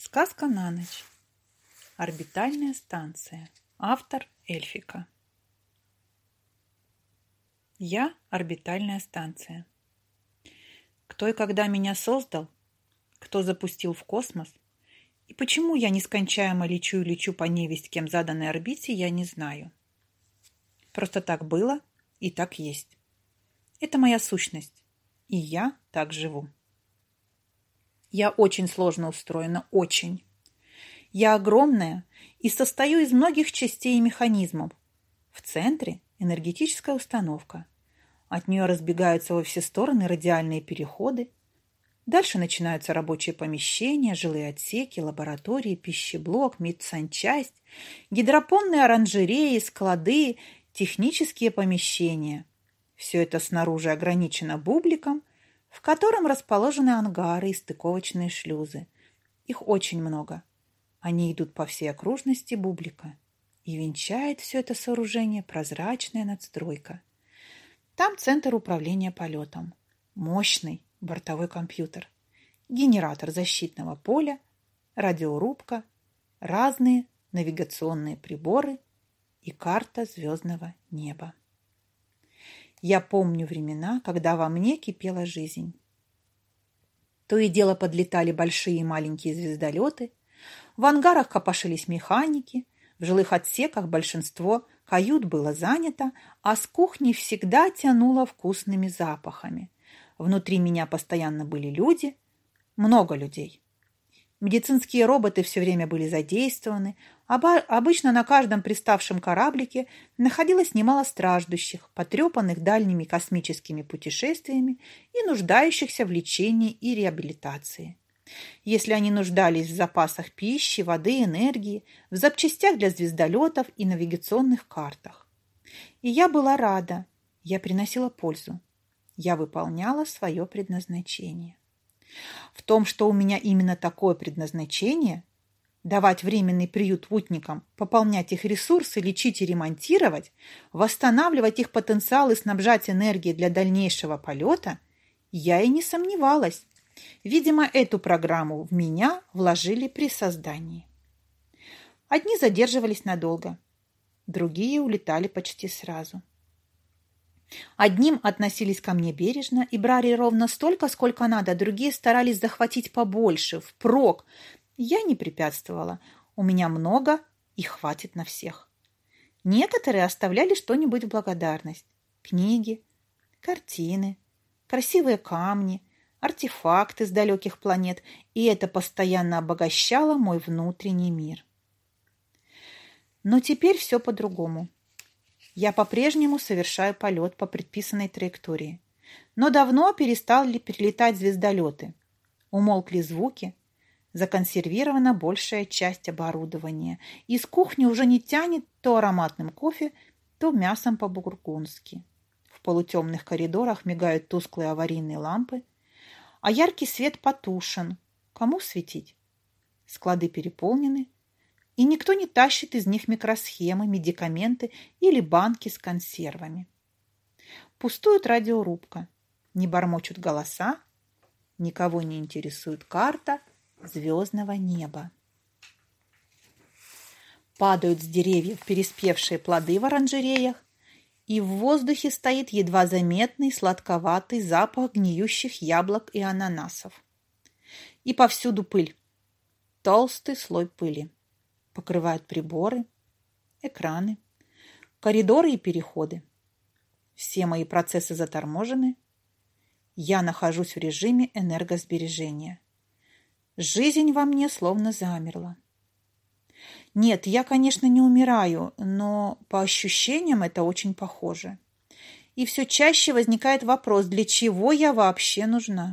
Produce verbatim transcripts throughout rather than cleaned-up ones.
Сказка на ночь. Орбитальная станция. Автор Эльфика. Я – орбитальная станция. Кто и когда меня создал, кто запустил в космос, и почему я нескончаемо лечу и лечу по невесть кем заданной орбите, я не знаю. Просто так было и так есть. Это моя сущность, и я так живу. Я очень сложно устроена, очень. Я огромная и состою из многих частей и механизмов. В центре энергетическая установка. От нее разбегаются во все стороны радиальные переходы. Дальше начинаются рабочие помещения, жилые отсеки, лаборатории, пищеблок, медсанчасть, гидропонные оранжереи, склады, технические помещения. Все это снаружи ограничено бубликом, в котором расположены ангары и стыковочные шлюзы. Их очень много. Они идут по всей окружности бублика. И венчает все это сооружение прозрачная надстройка. Там центр управления полетом. Мощный бортовой компьютер. Генератор защитного поля, радиорубка, разные навигационные приборы и карта звездного неба. Я помню времена, когда во мне кипела жизнь. То и дело подлетали большие и маленькие звездолеты, в ангарах копошились механики, в жилых отсеках большинство кают было занято, а с кухни всегда тянуло вкусными запахами. Внутри меня постоянно были люди, много людей. Медицинские роботы все время были задействованы, обычно на каждом приставшем кораблике находилось немало страждущих, потрепанных дальними космическими путешествиями и нуждающихся в лечении и реабилитации. Если они нуждались в запасах пищи, воды, энергии, в запчастях для звездолетов и навигационных картах. И я была рада, я приносила пользу, я выполняла свое предназначение. В том, что у меня именно такое предназначение – давать временный приют путникам, пополнять их ресурсы, лечить и ремонтировать, восстанавливать их потенциал и снабжать энергией для дальнейшего полета, я и не сомневалась. Видимо, эту программу в меня вложили при создании. Одни задерживались надолго, другие улетали почти сразу. Одним относились ко мне бережно и брали ровно столько, сколько надо, другие старались захватить побольше, впрок. Я не препятствовала. У меня много и хватит на всех. Некоторые оставляли что-нибудь в благодарность. Книги, картины, красивые камни, артефакты с далеких планет, и это постоянно обогащало мой внутренний мир. Но теперь все по-другому. Я по-прежнему совершаю полет по предписанной траектории. Но давно перестали перелетать звездолеты. Умолкли звуки. Законсервирована большая часть оборудования. Из кухни уже не тянет то ароматным кофе, то мясом по-бургундски. В полутемных коридорах мигают тусклые аварийные лампы, а яркий свет потушен. Кому светить? Склады переполнены, и никто не тащит из них микросхемы, медикаменты или банки с консервами. Пустует радиорубка, не бормочут голоса, никого не интересует карта звездного неба. Падают с деревьев переспевшие плоды в оранжереях, и в воздухе стоит едва заметный сладковатый запах гниющих яблок и ананасов. И повсюду пыль, толстый слой пыли. Покрывают приборы, экраны, коридоры и переходы. Все мои процессы заторможены. Я нахожусь в режиме энергосбережения. Жизнь во мне словно замерла. Нет, я, конечно, не умираю, но по ощущениям это очень похоже. И все чаще возникает вопрос, для чего я вообще нужна?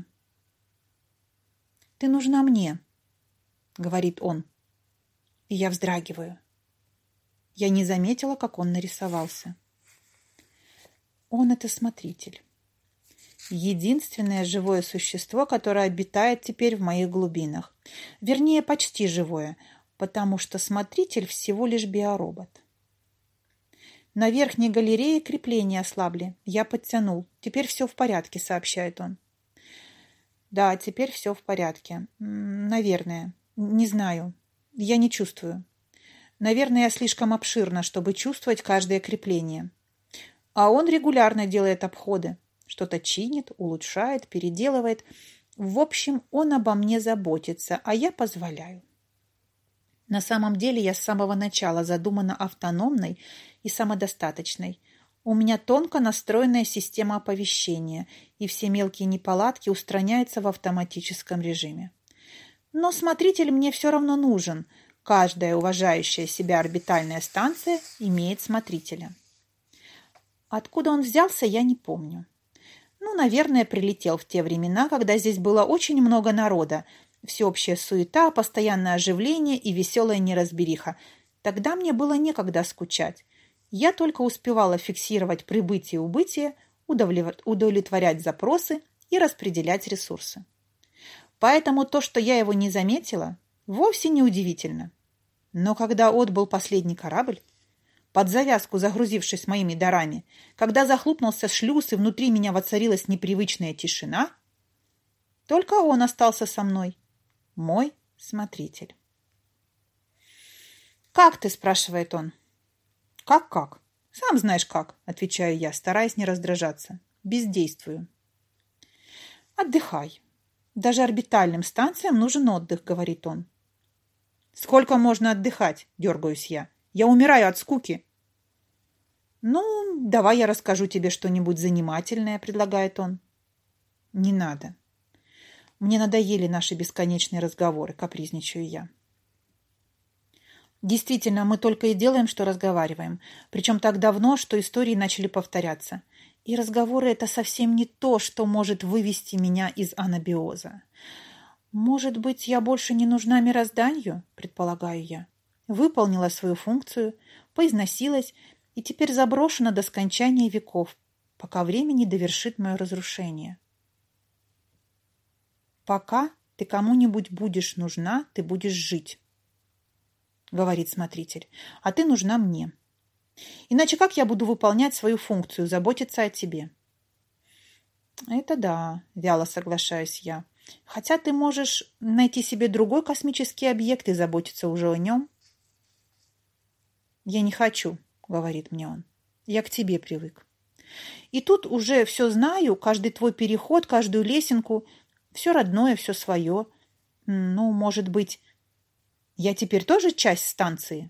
«Ты нужна мне», — говорит он. И я вздрагиваю. Я не заметила, как он нарисовался. Он — это смотритель. Единственное живое существо, которое обитает теперь в моих глубинах. Вернее, почти живое, потому что смотритель всего лишь биоробот. На верхней галерее крепления ослабли. Я подтянул. Теперь все в порядке, сообщает он. Да, теперь все в порядке. Наверное. Не знаю. Я не чувствую. Наверное, я слишком обширна, чтобы чувствовать каждое крепление. А он регулярно делает обходы. Что-то чинит, улучшает, переделывает. В общем, он обо мне заботится, а я позволяю. На самом деле я с самого начала задумана автономной и самодостаточной. У меня тонко настроенная система оповещения, и все мелкие неполадки устраняются в автоматическом режиме. Но смотритель мне все равно нужен. Каждая уважающая себя орбитальная станция имеет смотрителя. Откуда он взялся, я не помню. Ну, наверное, прилетел в те времена, когда здесь было очень много народа, всеобщая суета, постоянное оживление и веселая неразбериха. Тогда мне было некогда скучать. Я только успевала фиксировать прибытие и убытие, удовлетворять запросы и распределять ресурсы. Поэтому то, что я его не заметила, вовсе не удивительно. Но когда отбыл последний корабль, под завязку загрузившись моими дарами, когда захлопнулся шлюз и внутри меня воцарилась непривычная тишина, только он остался со мной, мой смотритель. «Как ты?» – спрашивает он. «Как-как? Сам знаешь как», – отвечаю я, стараясь не раздражаться. Бездействую. «Отдыхай. Даже орбитальным станциям нужен отдых», – говорит он. «Сколько можно отдыхать?» – дергаюсь я. «Я умираю от скуки». «Ну, давай я расскажу тебе что-нибудь занимательное», – предлагает он. «Не надо. Мне надоели наши бесконечные разговоры», – капризничаю я. Действительно, мы только и делаем, что разговариваем. Причем так давно, что истории начали повторяться. И разговоры – это совсем не то, что может вывести меня из анабиоза. «Может быть, я больше не нужна мирозданию?» – предполагаю я. Выполнила свою функцию, поизносилась и теперь заброшена до скончания веков, пока время не довершит мое разрушение. «Пока ты кому-нибудь будешь нужна, ты будешь жить», — говорит смотритель, — «а ты нужна мне. Иначе как я буду выполнять свою функцию, заботиться о тебе?» «Это да», — вяло соглашаюсь я. «Хотя ты можешь найти себе другой космический объект и заботиться уже о нем». «Я не хочу», — говорит мне он. «Я к тебе привык. И тут уже все знаю, каждый твой переход, каждую лесенку, все родное, все свое. Ну, может быть, я теперь тоже часть станции?»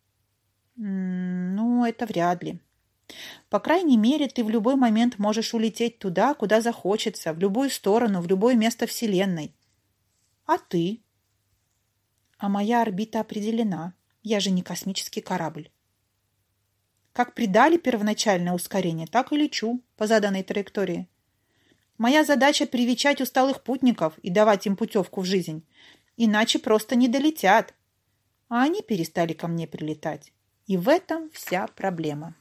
«Ну, это вряд ли. По крайней мере, ты в любой момент можешь улететь туда, куда захочется, в любую сторону, в любое место Вселенной. А ты?» «А моя орбита определена. Я же не космический корабль. Как придали первоначальное ускорение, так и лечу по заданной траектории. Моя задача – привечать усталых путников и давать им путевку в жизнь. Иначе просто не долетят. А они перестали ко мне прилетать. И в этом вся проблема».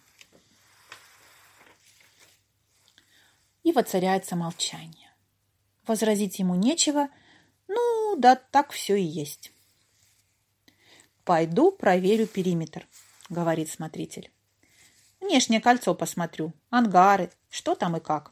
И воцаряется молчание. Возразить ему нечего. Ну, да, так все и есть. «Пойду проверю периметр», — говорит смотритель. «Внешнее кольцо посмотрю, ангары, что там и как».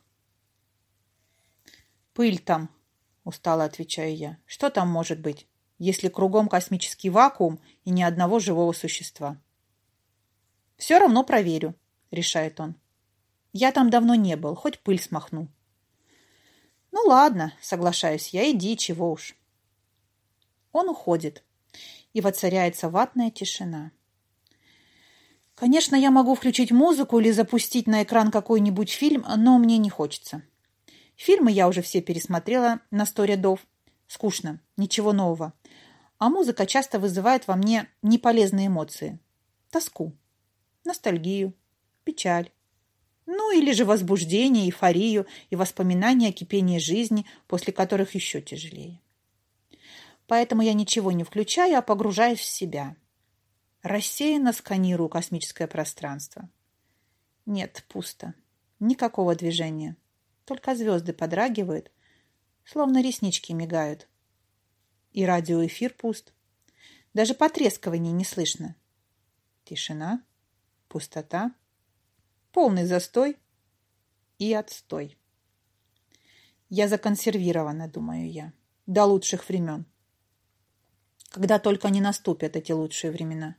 «Пыль там», — устало отвечаю я. «Что там может быть, если кругом космический вакуум и ни одного живого существа?» «Все равно проверю», — решает он. «Я там давно не был, хоть пыль смахну». «Ну ладно», — соглашаюсь я, — «иди, чего уж». Он уходит, и воцаряется ватная тишина. Конечно, я могу включить музыку или запустить на экран какой-нибудь фильм, но мне не хочется. Фильмы я уже все пересмотрела на сто рядов. Скучно, ничего нового. А музыка часто вызывает во мне неполезные эмоции. Тоску, ностальгию, печаль. Ну или же возбуждение, эйфорию и воспоминания о кипении жизни, после которых еще тяжелее. Поэтому я ничего не включаю, а погружаюсь в себя. Рассеянно сканирую космическое пространство. Нет, пусто. Никакого движения. Только звезды подрагивают, словно реснички мигают. И радиоэфир пуст. Даже потрескивания не слышно. Тишина, пустота, полный застой и отстой. Я законсервирована, думаю я, до лучших времен. когда только не наступят эти лучшие времена.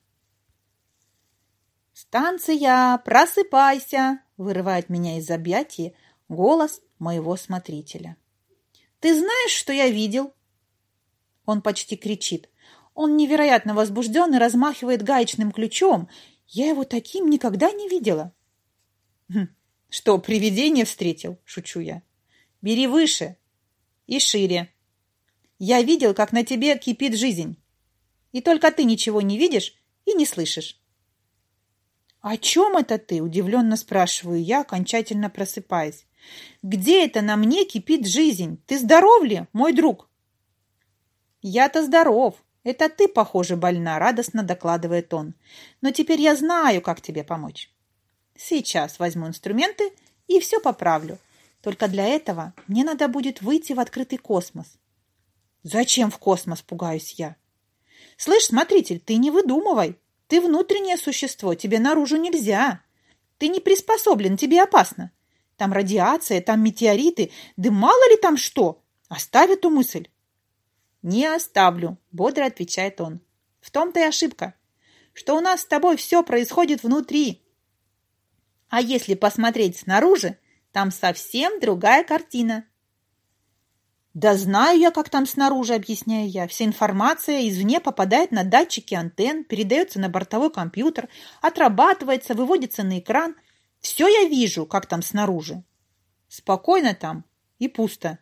«Станция, просыпайся!» – вырывает меня из объятий голос моего смотрителя. «Ты знаешь, что я видел?» Он почти кричит. Он невероятно возбужден и размахивает гаечным ключом. Я его таким никогда не видела. «Хм, что, привидение встретил?» – шучу я. «Бери выше и шире. Я видел, как на тебе кипит жизнь. И только ты ничего не видишь и не слышишь». «О чем это ты?» – удивленно спрашиваю я, окончательно просыпаясь. «Где это на мне кипит жизнь? Ты здоров ли, мой друг?» «Я-то здоров. Это ты, похоже, больна», – радостно докладывает он. «Но теперь я знаю, как тебе помочь. Сейчас возьму инструменты и все поправлю. Только для этого мне надо будет выйти в открытый космос». «Зачем в космос?» – пугаюсь я. «Слышь, смотритель, ты не выдумывай. Ты внутреннее существо, тебе наружу нельзя. Ты не приспособлен, тебе опасно. Там радиация, там метеориты, да мало ли там что. Оставь эту мысль». «Не оставлю», – бодро отвечает он. «В том-то и ошибка, что у нас с тобой все происходит внутри. А если посмотреть снаружи, там совсем другая картина». «Да знаю я, как там снаружи», – объясняю я. «Вся информация извне попадает на датчики антенн, передается на бортовой компьютер, отрабатывается, выводится на экран. Все я вижу, как там снаружи. Спокойно там и пусто.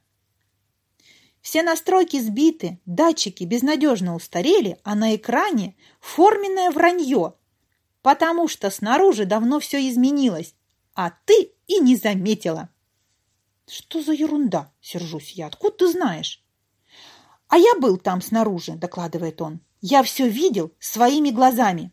Все настройки сбиты, датчики безнадежно устарели, а на экране форменное вранье, потому что снаружи давно все изменилось, а ты и не заметила». «Что за ерунда?» – сержусь я. «Откуда ты знаешь?» «А я был там снаружи», – докладывает он. «Я все видел своими глазами».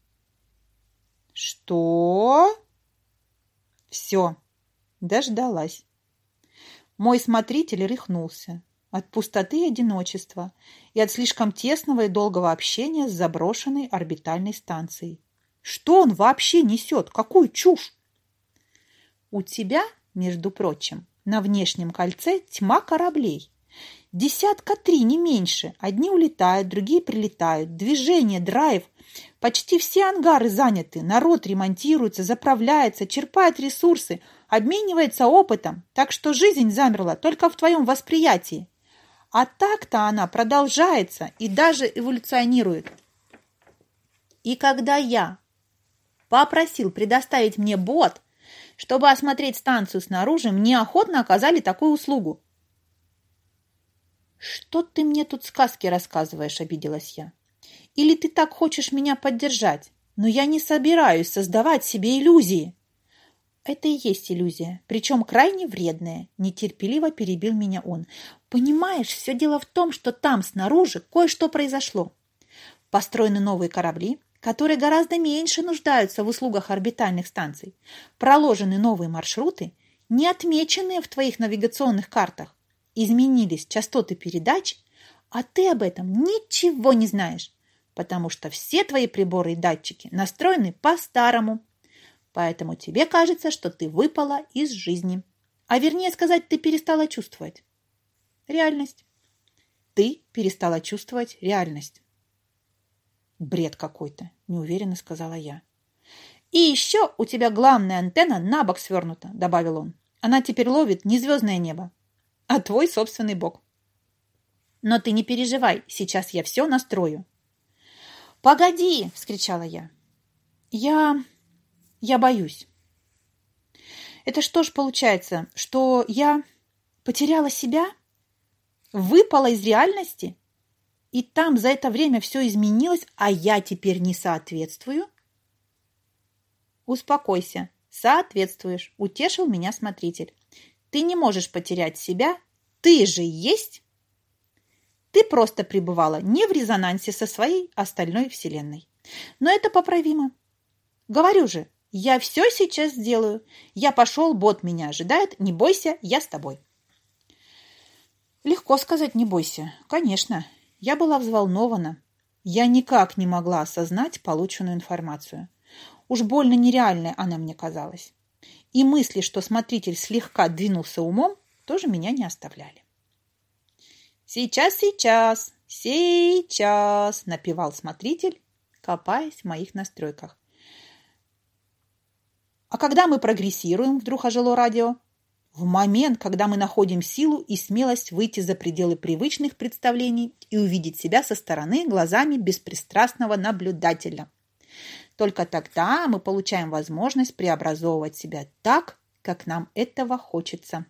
«Что?» Все, дождалась. Мой смотритель рехнулся от пустоты и одиночества и от слишком тесного и долгого общения с заброшенной орбитальной станцией. Что он вообще несет? Какую чушь? «У тебя, между прочим, на внешнем кольце тьма кораблей. Десятка три, не меньше. Одни улетают, другие прилетают. Движение, драйв. Почти все ангары заняты. Народ ремонтируется, заправляется, черпает ресурсы, обменивается опытом. Так что жизнь замерла только в твоем восприятии. А так-то она продолжается и даже эволюционирует. И когда я попросил предоставить мне бот, чтобы осмотреть станцию снаружи, мне охотно оказали такую услугу». «Что ты мне тут сказки рассказываешь?» – обиделась я. «Или ты так хочешь меня поддержать? Но я не собираюсь создавать себе иллюзии». «Это и есть иллюзия, причем крайне вредная», – нетерпеливо перебил меня он. «Понимаешь, все дело в том, что там снаружи кое-что произошло. Построены новые корабли, которые гораздо меньше нуждаются в услугах орбитальных станций. Проложены новые маршруты, не отмеченные в твоих навигационных картах. Изменились частоты передач, а ты об этом ничего не знаешь, потому что все твои приборы и датчики настроены по-старому. Поэтому тебе кажется, что ты выпала из жизни. А вернее сказать, ты перестала чувствовать реальность. Ты перестала чувствовать реальность». «Бред какой-то», – неуверенно сказала я. «И еще у тебя главная антенна на бок свернута», – добавил он. «Она теперь ловит не звездное небо, а твой собственный бок. Но ты не переживай, сейчас я все настрою». «Погоди!» – вскричала я. «Я... я боюсь. Это что ж получается, что я потеряла себя? Выпала из реальности? И там за это время все изменилось, а я теперь не соответствую?» «Успокойся, соответствуешь», – утешил меня смотритель. «Ты не можешь потерять себя, ты же есть. Ты просто пребывала не в резонансе со своей остальной вселенной. Но это поправимо. Говорю же, я все сейчас сделаю. Я пошел, бот меня ожидает, не бойся, я с тобой». Легко сказать «не бойся», конечно. Я была взволнована. Я никак не могла осознать полученную информацию. Уж больно нереальной она мне казалась. И мысли, что смотритель слегка двинулся умом, тоже меня не оставляли. «Сейчас, сейчас!» «Сейчас!» – напевал смотритель, копаясь в моих настройках. «А когда мы прогрессируем?» – вдруг ожило радио. «В момент, когда мы находим силу и смелость выйти за пределы привычных представлений и увидеть себя со стороны глазами беспристрастного наблюдателя. Только тогда мы получаем возможность преобразовывать себя так, как нам этого хочется».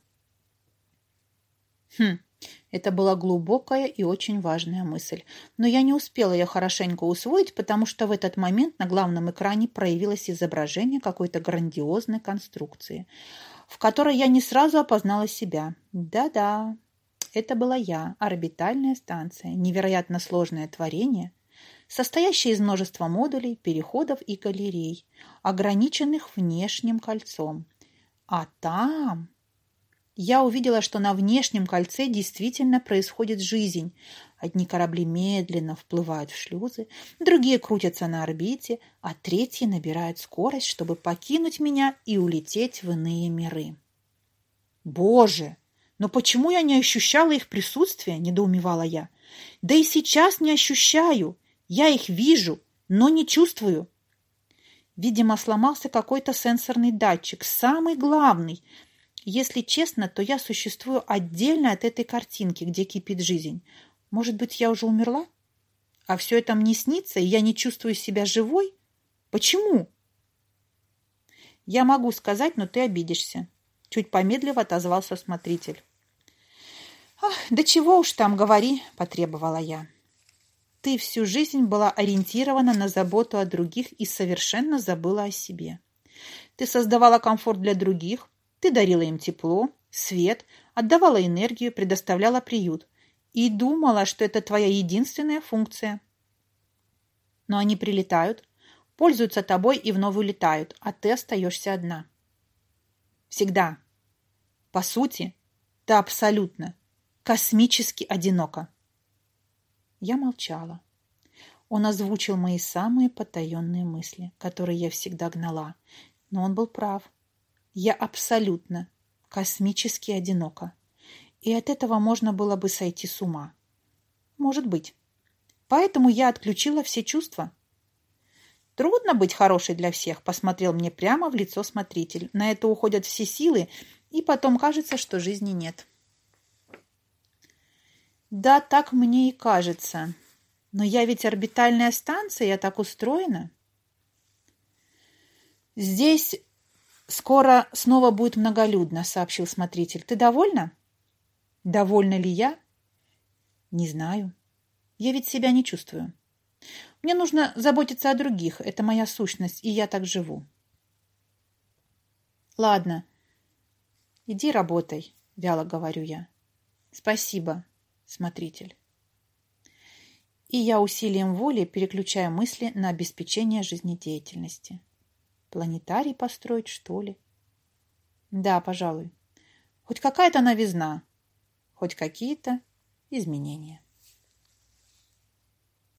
Хм, это была глубокая и очень важная мысль, но я не успела ее хорошенько усвоить, потому что в этот момент на главном экране проявилось изображение какой-то грандиозной конструкции, в которой я не сразу опознала себя. Да-да, это была я, орбитальная станция, невероятно сложное творение, состоящее из множества модулей, переходов и галерей, ограниченных внешним кольцом. А там... Я увидела, что на внешнем кольце действительно происходит жизнь. Одни корабли медленно вплывают в шлюзы, другие крутятся на орбите, а третьи набирают скорость, чтобы покинуть меня и улететь в иные миры. «Боже, но почему я не ощущала их присутствия?» – недоумевала я. «Да и сейчас не ощущаю. Я их вижу, но не чувствую». Видимо, сломался какой-то сенсорный датчик, самый главный. Если честно, то я существую отдельно от этой картинки, где кипит жизнь. Может быть, я уже умерла? А все это мне снится, и я не чувствую себя живой? Почему? Я могу сказать, но ты обидишься. Чуть помедлив отозвался смотритель. Ах, да чего уж там, говори, потребовала я. Ты всю жизнь была ориентирована на заботу о других и совершенно забыла о себе. Ты создавала комфорт для других, ты дарила им тепло, свет, отдавала энергию, предоставляла приют и думала, что это твоя единственная функция. Но они прилетают, пользуются тобой и вновь улетают, а ты остаешься одна. Всегда. По сути, ты абсолютно, космически одинока. Я молчала. Он озвучил мои самые потаенные мысли, которые я всегда гнала, но он был прав. Я абсолютно, космически одинока. И от этого можно было бы сойти с ума. Может быть. Поэтому я отключила все чувства. Трудно быть хорошей для всех, посмотрел мне прямо в лицо смотритель. На это уходят все силы, и потом кажется, что жизни нет. Да, так мне и кажется. Но я ведь орбитальная станция, я так устроена. Здесь... «Скоро снова будет многолюдно», — сообщил смотритель. «Ты довольна?» «Довольна ли я?» «Не знаю. Я ведь себя не чувствую. Мне нужно заботиться о других. Это моя сущность, и я так живу». «Ладно, иди работай», — вяло говорю я. «Спасибо, смотритель». И я усилием воли переключаю мысли на обеспечение жизнедеятельности. Планетарий построить, что ли? Да, пожалуй. Хоть какая-то новизна, хоть какие-то изменения.